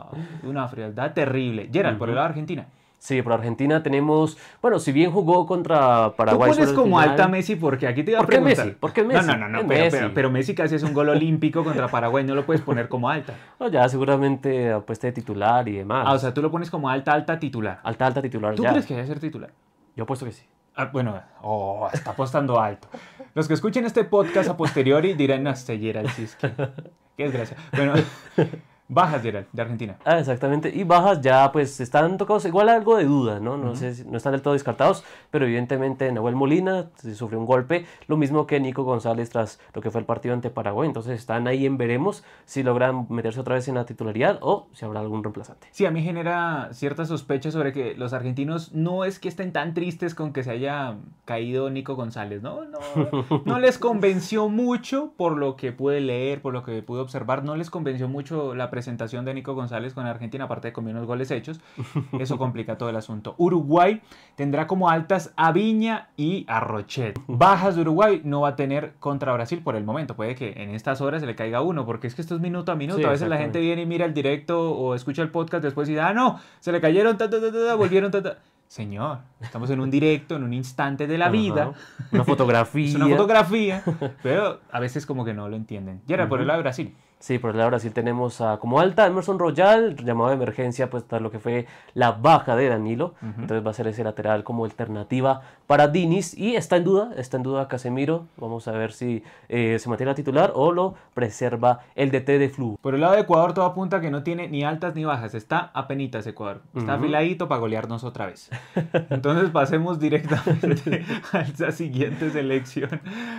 frialdad terrible. Gerald, por el lado de Argentina. Sí, por Argentina tenemos, bueno, si bien jugó contra Paraguay... Tú pones como alta Messi porque aquí te iba a preguntar. ¿Por qué Messi? No, pero Messi casi es un gol olímpico contra Paraguay, no lo puedes poner como alta. No, ya seguramente apuesta de titular y demás. O sea, tú lo pones como alta titular. Alta titular, ¿Tú crees que debe ser titular? Yo apuesto que sí. Bueno, está apostando alto. Los que escuchen este podcast a posteriori dirán, no, Gerald, sí, es que... Qué desgracia. Bueno... Bajas, Gerald, de Argentina. Exactamente. Y bajas ya pues están tocados, igual algo de dudas, ¿no? No sé, no están del todo descartados, pero evidentemente Nahuel Molina sufrió un golpe, lo mismo que Nico González tras lo que fue el partido ante Paraguay. Entonces están ahí en veremos si logran meterse otra vez en la titularidad o si habrá algún reemplazante. Sí, a mí genera cierta sospecha sobre que los argentinos no es que estén tan tristes con que se haya caído Nico González, ¿no? No les convenció mucho por lo que pude leer, por lo que pude observar, no les convenció mucho la presentación de Nico González con Argentina, aparte de comer unos goles hechos. Eso complica todo el asunto. Uruguay tendrá como altas a Viña y a Rochet. Bajas de Uruguay no va a tener contra Brasil por el momento. Puede que en estas horas se le caiga uno, porque es que esto es minuto a minuto. Sí, a veces la gente viene y mira el directo o escucha el podcast después y dice, no, se le cayeron, volvieron, Señor, estamos en un directo, en un instante de la vida. Una fotografía. Es una fotografía, pero a veces como que no lo entienden. Y ahora por el lado de Brasil. Sí, por el lado de Brasil tenemos como alta Emerson Royal, llamado de emergencia, pues tras lo que fue la baja de Danilo. Entonces va a ser ese lateral como alternativa para Diniz. Y está en duda Casemiro. Vamos a ver si se mantiene la titular o lo preserva el DT de Flu. Por el lado de Ecuador todo apunta que no tiene ni altas ni bajas. Está apenitas Ecuador. Está afiladito para golearnos otra vez. Entonces pasemos directamente a la siguiente selección.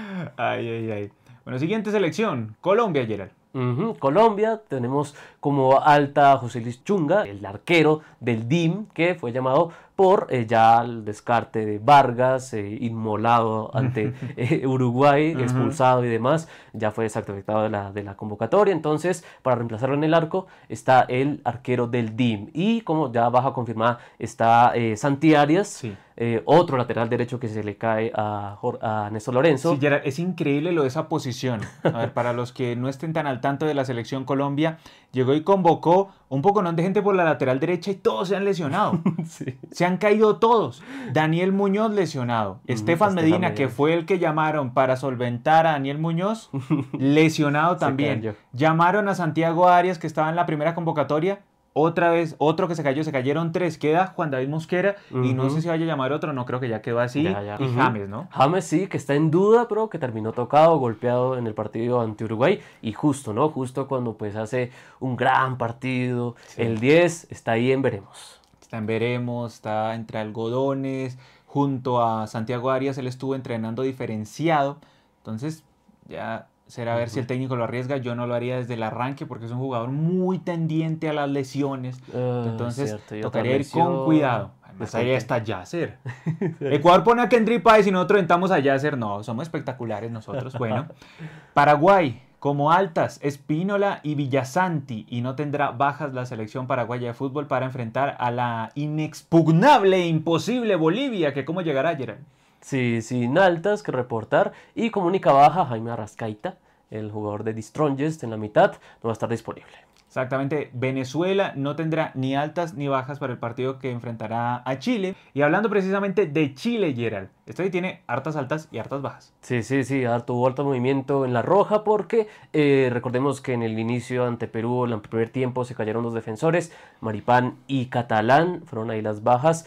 Ay. Bueno, siguiente selección. Colombia, Gerald. Colombia, tenemos como alta a José Luis Chunga, el arquero del DIM, que fue llamado por ya el descarte de Vargas, inmolado ante Uruguay, expulsado y demás, ya fue desacreditado de la convocatoria. Entonces, para reemplazarlo en el arco está el arquero del DIM. Y como ya baja confirmada está Santi Arias, sí. Otro lateral derecho que se le cae a Néstor Lorenzo. Sí, Gerard, es increíble lo de esa posición. A ver, para los que no estén tan al tanto de la selección Colombia, llegó y convocó un poco de gente por la lateral derecha y todos se han lesionado. Sí. Se han caído todos. Daniel Muñoz lesionado. Estefan Medina, que fue el que llamaron para solventar a Daniel Muñoz, lesionado también. Llamaron a Santiago Arias, que estaba en la primera convocatoria. Otra vez, otro que se cayó, se cayeron 3. Queda Juan David Mosquera y no sé si vaya a llamar otro, no creo que ya quedó así. Ya. Y James, ¿no? James sí, que está en duda, pero que terminó tocado, golpeado en el partido ante Uruguay. Y justo, ¿no? Justo cuando pues hace un gran partido, sí. El 10 está ahí en veremos. Está en veremos, está entre algodones, junto a Santiago Arias, él estuvo entrenando diferenciado. Entonces, ya... será a ver si el técnico lo arriesga. Yo no lo haría desde el arranque porque es un jugador muy tendiente a las lesiones. Entonces tocaría ir con cuidado. Además ahí está Yasser. Ecuador pone a Kendry Páez y nosotros entramos a Yasser. No, somos espectaculares nosotros. Bueno, Paraguay como altas, Espínola y Villasanti. Y no tendrá bajas la selección paraguaya de fútbol para enfrentar a la inexpugnable e imposible Bolivia. Que ¿cómo llegará, Gerard? Sí, sin altas que reportar. Y como única baja, Jaime Arrascaita, el jugador de The Strongest en la mitad, no va a estar disponible. Exactamente, Venezuela no tendrá ni altas ni bajas para el partido que enfrentará a Chile. Y hablando precisamente de Chile, Gerald, esto ahí tiene hartas altas y hartas bajas. Sí, tuvo alto movimiento en la roja porque recordemos que en el inicio ante Perú, en el primer tiempo, se cayeron 2 defensores, Maripán y Catalán, fueron ahí las bajas.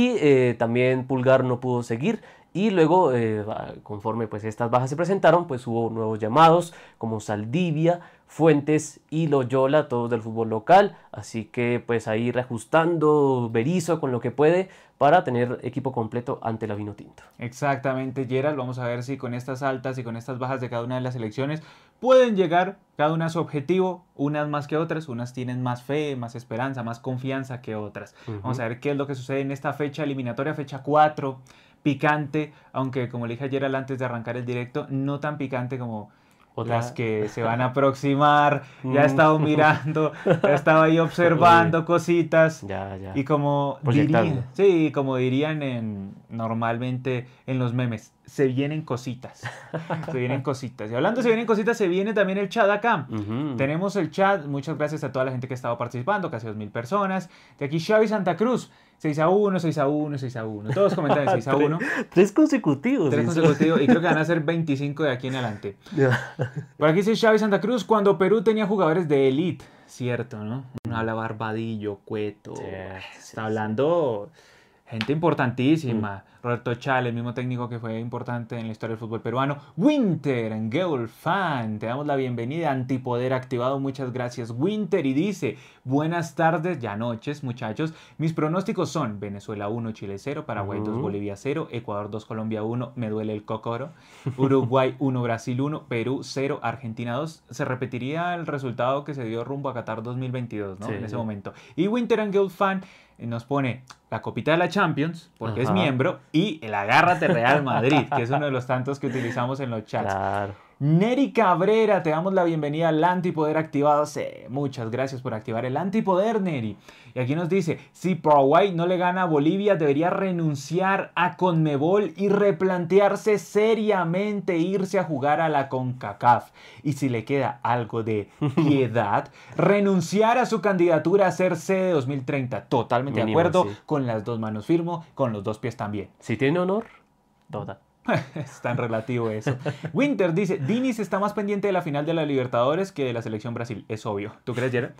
Y también Pulgar no pudo seguir. Y luego, conforme pues estas bajas se presentaron, pues hubo nuevos llamados como Saldivia, Fuentes y Loyola, todos del fútbol local, así que pues ahí reajustando Berizzo con lo que puede para tener equipo completo ante la Vinotinto. Exactamente, Gerald, vamos a ver si con estas altas y con estas bajas de cada una de las selecciones pueden llegar cada una a su objetivo, unas más que otras, unas tienen más fe, más esperanza, más confianza que otras. Vamos a ver qué es lo que sucede en esta fecha eliminatoria, fecha 4, picante, aunque como le dije ayer antes de arrancar el directo, no tan picante como las que se van a aproximar. Ya he estado mirando, he estado ahí observando cositas. Ya. Y como dirían normalmente en los memes, se vienen cositas. Se vienen cositas. Y hablando de se vienen cositas, se viene también el chat acá. Tenemos el chat. Muchas gracias a toda la gente que ha estado participando, casi 2.000 personas. De aquí Xavi Santa Cruz. 6-1, 6-1, 6-1. Todos comentan 6-1. Tres consecutivos. Tres consecutivos. Y creo que van a ser 25 de aquí en adelante. Por aquí dice Xavi Santa Cruz, cuando Perú tenía jugadores de élite. Cierto, ¿no? Uno habla Barbadillo, Cueto. Está hablando gente importantísima. Roberto Chale, el mismo técnico que fue importante en la historia del fútbol peruano. Winter, Girl Fan, te damos la bienvenida. Antipoder activado, muchas gracias Winter. Y dice, buenas tardes, ya noches muchachos. Mis pronósticos son Venezuela 1, Chile 0, Paraguay 2, Bolivia 0, Ecuador 2, Colombia 1, me duele el cocoro. Uruguay 1, Brasil 1, Perú 0, Argentina 2. Se repetiría el resultado que se dio rumbo a Qatar 2022, ¿no? En ese momento. Y Winter and Girl Fan nos pone la copita de la Champions, porque es miembro, y el Agárrate Real Madrid, que es uno de los tantos que utilizamos en los chats. Claro. Neri Cabrera, te damos la bienvenida al Antipoder activado. Sí, muchas gracias por activar el Antipoder, Neri. Y aquí nos dice, si Paraguay no le gana a Bolivia, debería renunciar a Conmebol y replantearse seriamente irse a jugar a la CONCACAF. Y si le queda algo de piedad, renunciar a su candidatura a ser sede 2030. Totalmente de acuerdo, con las dos manos firmo, con los dos pies también. Si tiene honor, toda. Es tan relativo eso. Winter dice, Diniz está más pendiente de la final de la Libertadores que de la selección Brasil. Es obvio. ¿Tú crees, Gerard?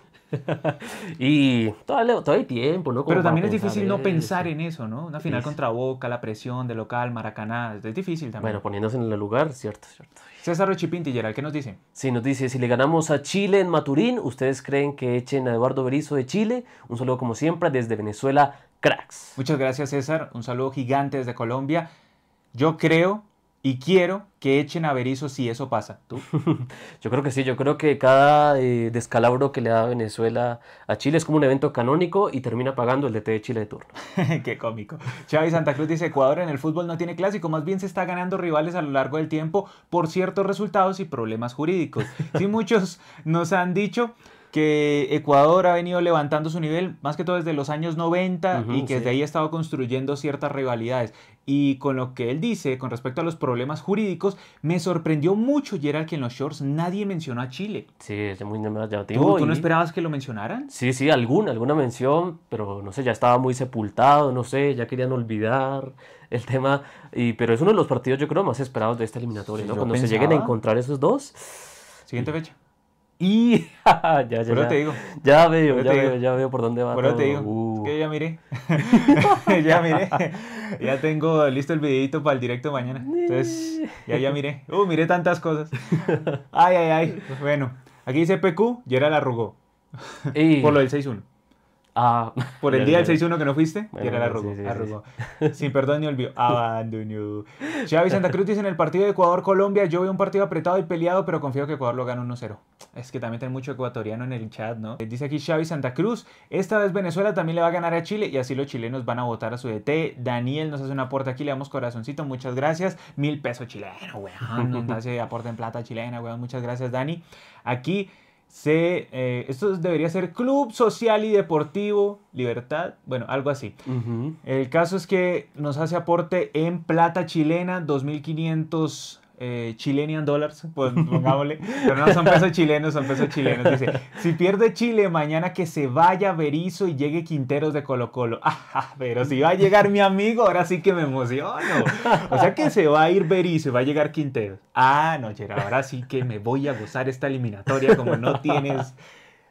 Y todavía hay tiempo, ¿no? Pero también es difícil no pensar en eso, ¿no? Una final contra Boca, la presión de local, Maracaná. Es difícil también. Bueno, poniéndose en el lugar, cierto. César Ochipinti, Gerald, ¿qué nos dice? Sí, nos dice, si le ganamos a Chile en Maturín, ¿ustedes creen que echen a Eduardo Berizzo de Chile? Un saludo como siempre desde Venezuela, cracks. Muchas gracias, César. Un saludo gigante desde Colombia. Yo creo y quiero que echen a Berizzo si eso pasa. ¿Tú? Yo creo que sí, yo creo que cada descalabro que le da Venezuela a Chile es como un evento canónico y termina pagando el DT de Chile de turno. Qué cómico. Xavi Santa Cruz dice, Ecuador en el fútbol no tiene clásico, más bien se está ganando rivales a lo largo del tiempo por ciertos resultados y problemas jurídicos. Sí, muchos nos han dicho que Ecuador ha venido levantando su nivel más que todo desde los años 90 y que desde ahí ha estado construyendo ciertas rivalidades. Y con lo que él dice con respecto a los problemas jurídicos, me sorprendió mucho, Gerald, que en los shorts nadie mencionó a Chile. Sí, es muy llamativo. ¿Tú no esperabas que lo mencionaran? Sí, alguna mención, pero no sé, ya estaba muy sepultado, no sé, ya querían olvidar el tema. Pero es uno de los partidos, yo creo, más esperados de esta eliminatoria, ¿no? Cuando se lleguen a encontrar esos dos. Siguiente fecha. Y te digo. Ya veo por dónde va. Pero te digo, es que ya miré. Ya tengo listo el videito para el directo mañana. Entonces, ya miré. Miré tantas cosas. Ay. Bueno, aquí dice PQ, Gerald arrugó. Por lo del 6-1. Por el día del 6-1 que no fuiste, Gerald arrugó. Sin perdón ni olvido. Abandonó. Xavi Santa Cruz dice, en el partido de Ecuador-Colombia, yo veo un partido apretado y peleado, pero confío que Ecuador lo gana 1-0. Es que también tiene mucho ecuatoriano en el chat, ¿no? Dice aquí Xavi Santa Cruz, esta vez Venezuela también le va a ganar a Chile y así los chilenos van a votar a su DT. Daniel nos hace un aporte aquí, le damos corazoncito, muchas gracias. 1,000 pesos chileno, weón. Nos hace aporte en plata chilena, weón. Muchas gracias, Dani. Aquí esto debería ser Club Social y Deportivo Libertad, bueno, algo así. El caso es que nos hace aporte en plata chilena, 2.500 Chilean dollars, pues pongámosle, pero no son pesos chilenos, dice, si pierde Chile mañana que se vaya Berizzo y llegue Quinteros de Colo Colo. Pero si va a llegar mi amigo, ahora sí que me emociono. O sea que se va a ir Berizzo y va a llegar Quinteros. No, Gerard, ahora sí que me voy a gozar esta eliminatoria como no tienes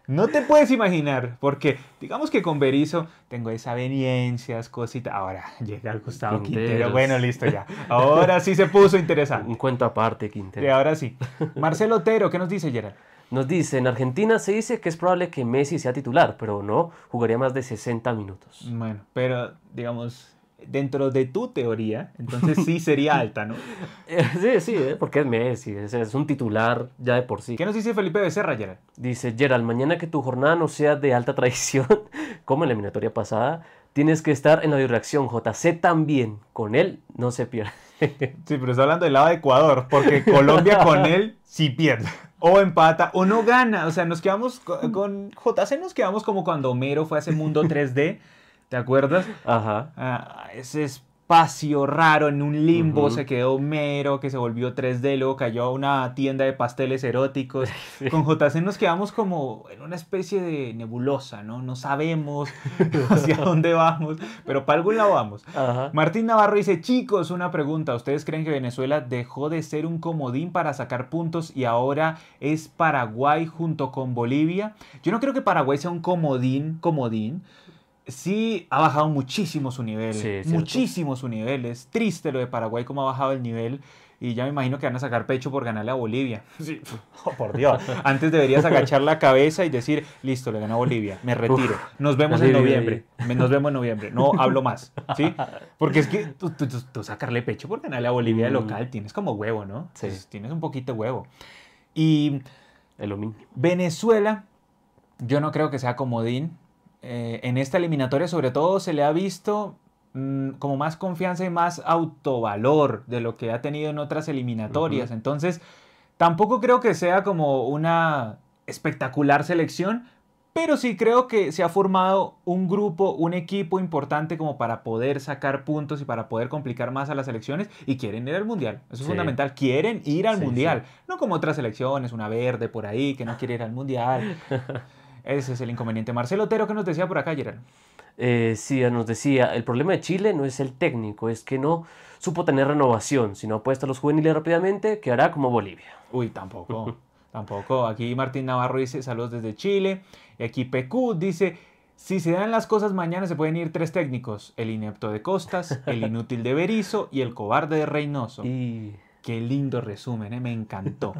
No te puedes imaginar, porque digamos que con Berizzo tengo esa desavenencias, cositas. Ahora llega Gustavo Quintero. Bueno, listo ya. Ahora sí se puso interesante. Un cuento aparte, Quintero. Y ahora sí. Marcelo Otero, ¿qué nos dice, Gerald? Nos dice, en Argentina se dice que es probable que Messi sea titular, pero no, jugaría más de 60 minutos. Bueno, pero digamos, dentro de tu teoría, entonces sí sería alta, ¿no? Sí, porque es Messi, es un titular ya de por sí. ¿Qué nos dice Felipe Becerra, Gerald? Dice, Gerald, mañana que tu jornada no sea de alta traición, como en la eliminatoria pasada, tienes que estar en la reacción. JC también, con él no se pierde. Sí, pero está hablando del lado de Ecuador, porque Colombia con él sí pierde. O empata o no gana. O sea, nos quedamos con JC, nos quedamos como cuando Homero fue a ese mundo 3D. ¿Te acuerdas? Ajá. Ese espacio raro en un limbo se quedó Homero, que se volvió 3D, luego cayó a una tienda de pasteles eróticos. Sí. Con JC nos quedamos como en una especie de nebulosa, ¿no? No sabemos hacia dónde vamos, pero para algún lado vamos. Ajá. Martín Navarro dice, chicos, una pregunta. ¿Ustedes creen que Venezuela dejó de ser un comodín para sacar puntos y ahora es Paraguay junto con Bolivia? Yo no creo que Paraguay sea un comodín. Sí, ha bajado muchísimo su nivel, muchísimo su nivel. Es triste lo de Paraguay, cómo ha bajado el nivel. Y ya me imagino que van a sacar pecho por ganarle a Bolivia. Sí. Oh, por Dios. Antes deberías agachar la cabeza y decir, listo, le ganó a Bolivia, me retiro. Nos vemos en noviembre. Nos vemos en noviembre. No hablo más. ¿Sí? Porque es que tú sacarle pecho por ganarle a Bolivia de local, tienes como huevo, ¿no? Sí. Pues tienes un poquito de huevo. Y es lo mismo. Venezuela, yo no creo que sea comodín. En esta eliminatoria sobre todo se le ha visto como más confianza y más autovalor de lo que ha tenido en otras eliminatorias. Entonces tampoco creo que sea como una espectacular selección, pero sí creo que se ha formado un grupo, un equipo importante como para poder sacar puntos y para poder complicar más a las selecciones, y quieren ir al Mundial. Eso es fundamental, quieren ir al Mundial. No como otras selecciones, una verde por ahí que no quiere ir al Mundial. Ese es el inconveniente. Marcelo Otero, ¿qué nos decía por acá, Gerald? Sí, nos decía, el problema de Chile no es el técnico, es que no supo tener renovación. Si no apuesta a los juveniles rápidamente, quedará como Bolivia. Uy, tampoco. Tampoco. Aquí Martín Navarro dice, saludos desde Chile. Y aquí PQ dice, si se dan las cosas mañana se pueden ir 3 técnicos. El inepto de Costas, el inútil de Berizzo y el cobarde de Reynoso. Y... Qué lindo resumen, me encantó.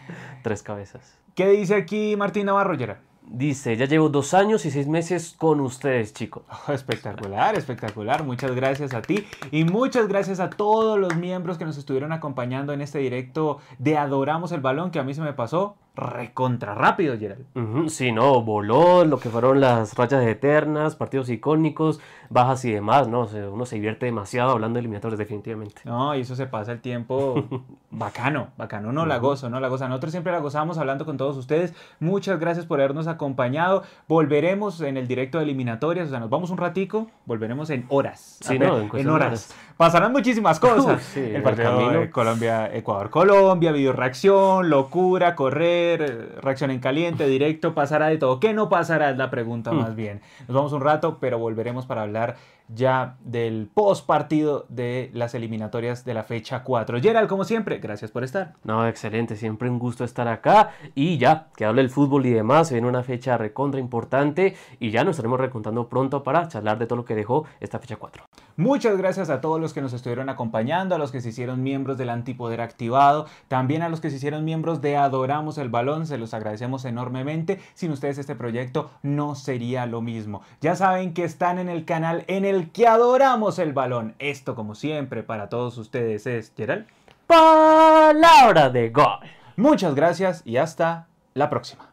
3 cabezas. ¿Qué dice aquí Martín Navarro, Gerald? Dice, ya llevo 2 años y 6 meses con ustedes, chicos. Oh, espectacular, espectacular. Muchas gracias a ti y muchas gracias a todos los miembros que nos estuvieron acompañando en este directo de Adoramos el Balón, que a mí se me pasó recontra rápido, Gerald. Sí, no, voló lo que fueron las rachas eternas, partidos icónicos, bajas y demás, ¿no? O sea, uno se divierte demasiado hablando de eliminatorios, definitivamente. No, y eso se pasa el tiempo bacano, no la gozo. Nosotros siempre la gozamos hablando con todos ustedes. Muchas gracias por habernos acompañado. Volveremos en el directo de eliminatorias, o sea, nos vamos un ratico, volveremos en horas. Sí, no, en horas. Pasarán muchísimas cosas. Sí, el partido de Colombia, Ecuador-Colombia, video reacción, locura, correr, reacción en caliente, directo, pasará de todo. ¿Qué no pasará? Es la pregunta más bien. Nos vamos un rato, pero volveremos para hablar ya del post partido de las eliminatorias de la fecha 4. Gerald, como siempre, gracias por estar. No, excelente, siempre un gusto estar acá. Y ya, que hable el fútbol y demás, se viene una fecha recontra importante y ya nos estaremos recontando pronto para charlar de todo lo que dejó esta fecha 4. Muchas gracias a todos los que nos estuvieron acompañando, a los que se hicieron miembros del Antipoder Activado, también a los que se hicieron miembros de Adoramos el Balón, se los agradecemos enormemente. Sin ustedes este proyecto no sería lo mismo. Ya saben que están en el canal en el que adoramos el balón. Esto, como siempre, para todos ustedes es, Gerald, Palabra de gol. Muchas gracias y hasta la próxima.